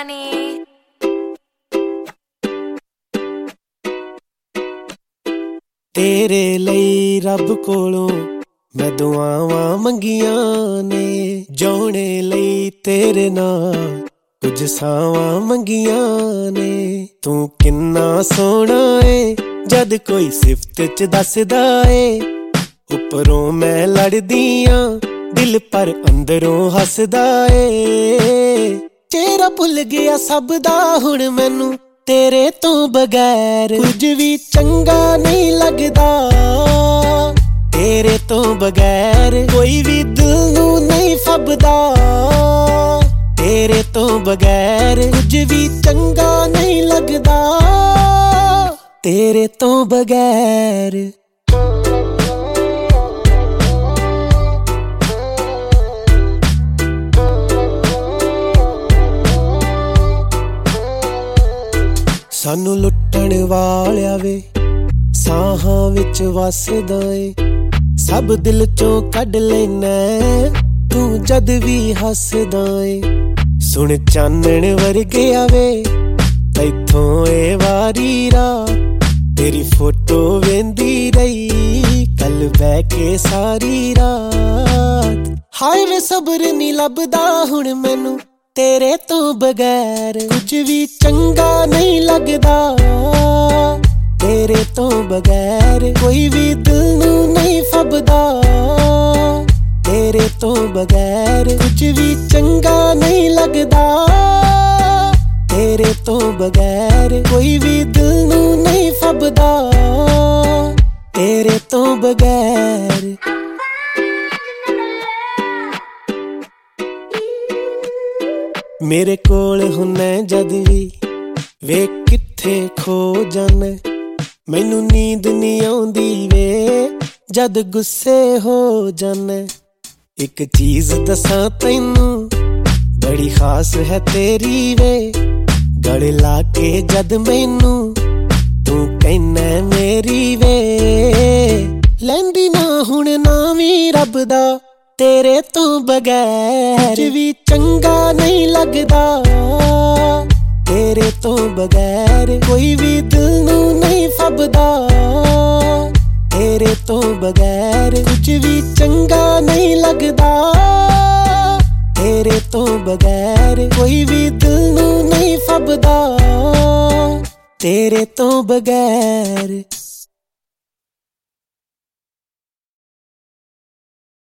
money. तेरे ਲਈ ਰੱਬ ਕੋਲੋਂ ਮੈਂ ਦੁਆਵਾਂ ਮੰਗੀਆਂ ਨੇ ਜਿਉਣੇ ਲਈ ਤੇਰੇ ਨਾਲ ਕੁਝ ਸਾਵਾਂ ਮੰਗੀਆਂ ਨੇ ਤੂੰ ਕਿੰਨਾ ਸੋਹਣਾ ਏ ਜਦ ਕੋਈ ਸਿਫਤ ਚ ਦੱਸਦਾ ਏ ਉੱਪਰੋਂ ਮੈਂ ਲੜਦੀ ਆਂ ਦਿਲ ਪਰ ਅੰਦਰੋਂ ਹੱਸਦਾ ਏ ਚਿਹਰਾ ਭੁੱਲ ਗਿਆ ਸਭ ਦਾ ਹੁਣ ਮੈਨੂੰ तेरे तो बगैर कुछ भी चंगा नहीं लगदा तेरे तो बगैर कोई भी दिल नू नहीं फबदा तेरे तो बगैर कुछ भी चंगा नहीं लगदा तेरे तो बगैर सानू लुट्टण वालिया वे साहां विच वसदा ए सब दिल चों कढ लैना तू जद भी हसदा ए सुन चानण वर्गे आवे तैथों ए वारी रात तेरी फोटो वेंदी रही कल बह के सारी रात हाय वे सब्र नी लभदा हुण मैनू तेरे तो बगैर कुछ भी चंगा नहीं लगदा तेरे तो बगैर कोई भी दिल नू नहीं फबदा तेरे तो बगैर कुछ भी चंगा नहीं लगदा तेरे तो बगैर कोई भी दिल नू नहीं फबदा तेरे तो बगैर मेरे कोल हुन्ने जद भी वे किथे खो जाने मैनू नींद नहीं आउंदी वे जद गुस्से हो जाने एक चीज दसां तैनू बड़ी खास है तेरी वे गल ला के जद मैनू तू कहना मेरी वे लैंदी ना हुण नाम ही रब दा तेरे तो बगैर भी चंगा नहीं लगदा तेरे तो बगैर कोई भी दिल नू नहीं फबदा तेरे तो बगैर कुछ भी चंगा नहीं लगदा तेरे तो बगैर कोई भी दिल नू नहीं फबदा तेरे तो बगैर